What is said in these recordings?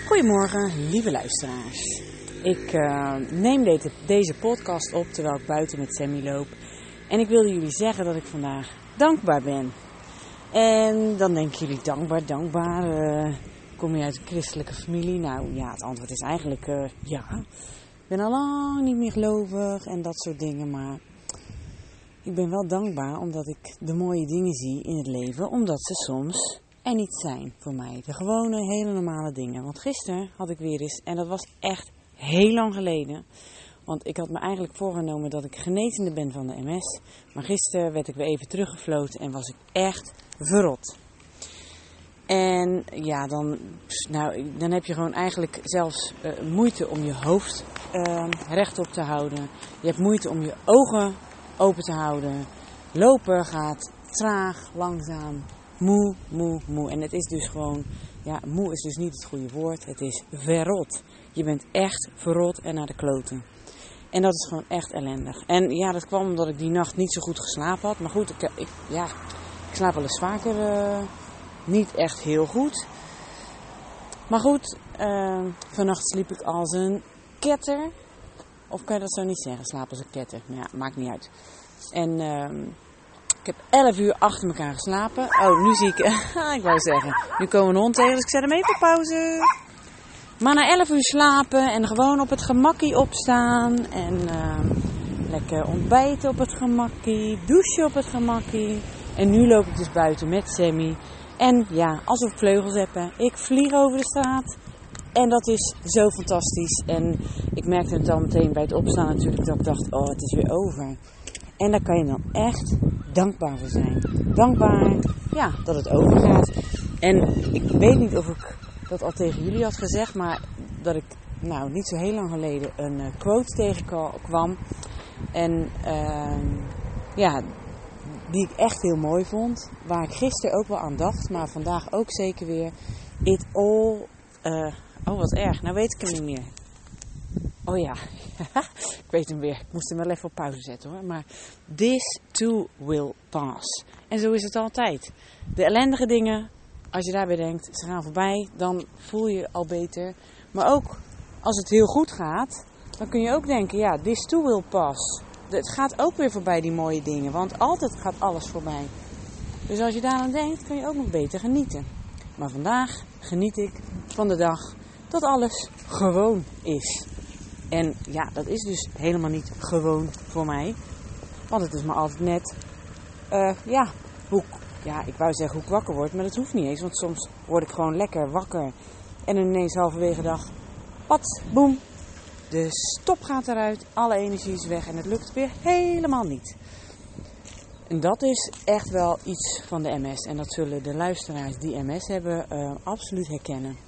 Goedemorgen, lieve luisteraars. Ik neem deze podcast op terwijl ik buiten met Sammy loop. En ik wilde jullie zeggen dat ik vandaag dankbaar ben. En dan denken jullie dankbaar. Kom je uit een christelijke familie? Nou ja, het antwoord is eigenlijk ja. Ik ben al lang niet meer gelovig en dat soort dingen. Maar ik ben wel dankbaar omdat ik de mooie dingen zie in het leven. Omdat ze soms er niet zijn voor mij. De gewone, hele normale dingen. Want gisteren had ik weer eens, en dat was echt heel lang geleden. Want ik had me eigenlijk voorgenomen dat ik genezende ben van de MS. Maar gisteren werd ik weer even teruggefloten en was ik echt verrot. En ja, dan heb je gewoon eigenlijk zelfs moeite om je hoofd rechtop te houden. Je hebt moeite om je ogen open te houden. Lopen gaat traag, langzaam, moe. En het is dus gewoon, ja, moe is dus niet het goede woord. Het is verrot. Je bent echt verrot en naar de kloten. En dat is gewoon echt ellendig. En ja, dat kwam omdat ik die nacht niet zo goed geslapen had. Maar goed, ik slaap wel eens vaker niet echt heel goed. Maar goed, vannacht sliep ik als een ketter. Of kan je dat zo niet zeggen? Slaap als een ketter. Nou ja, maakt niet uit. En ik heb 11 uur achter elkaar geslapen. Oh, nu zie ik... ik wou zeggen, nu komen een hond tegen, dus ik zet hem even op pauze. Maar na 11 uur slapen en gewoon op het gemakkie opstaan. En lekker ontbijten op het gemakkie. Douchen op het gemakkie. En nu loop ik dus buiten met Sammy. En ja, alsof ik vleugels heb. Hè. Ik vlieg over de straat. En dat is zo fantastisch. En ik merkte het al meteen bij het opstaan natuurlijk. Dat ik dacht, oh, het is weer over. En daar kan je dan echt dankbaar voor zijn. Dankbaar, ja, dat het overgaat. En ik weet niet of ik dat al tegen jullie had gezegd. Maar dat ik, niet zo heel lang geleden een quote tegenkwam. En die ik echt heel mooi vond. Waar ik gisteren ook wel aan dacht. Maar vandaag ook zeker weer. It all... oh, wat erg. Nou weet ik hem niet meer. Oh ja. Ik weet hem weer. Ik moest hem wel even op pauze zetten hoor. Maar this too will pass. En zo is het altijd. De ellendige dingen, als je daarbij denkt, ze gaan voorbij. Dan voel je je al beter. Maar ook als het heel goed gaat. Dan kun je ook denken, ja, this too will pass. Het gaat ook weer voorbij, die mooie dingen. Want altijd gaat alles voorbij. Dus als je daar aan denkt, kun je ook nog beter genieten. Maar vandaag geniet ik van de dag dat alles gewoon is. En ja, dat is dus helemaal niet gewoon voor mij. Want het is maar altijd net, ik wou zeggen hoe ik wakker word. Maar dat hoeft niet eens, want soms word ik gewoon lekker wakker. En ineens halverwege de dag, pats, boem. De stop gaat eruit, alle energie is weg en het lukt weer helemaal niet. En dat is echt wel iets van de MS. En dat zullen de luisteraars die MS hebben absoluut herkennen.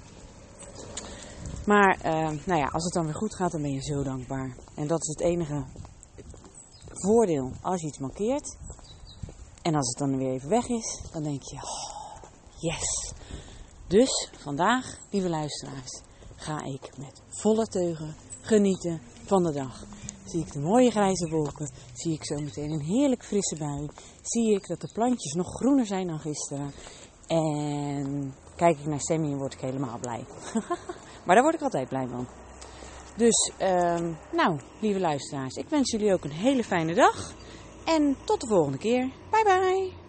Maar als het dan weer goed gaat, dan ben je zo dankbaar. En dat is het enige voordeel als je iets mankeert. En als het dan weer even weg is, dan denk je, oh, yes. Dus vandaag, lieve luisteraars, ga ik met volle teugen genieten van de dag. Zie ik de mooie grijze wolken, zie ik zo meteen een heerlijk frisse bui. Zie ik dat de plantjes nog groener zijn dan gisteren. En kijk ik naar Sammy en word ik helemaal blij. Maar daar word ik altijd blij van. Dus, lieve luisteraars, ik wens jullie ook een hele fijne dag. En tot de volgende keer. Bye bye.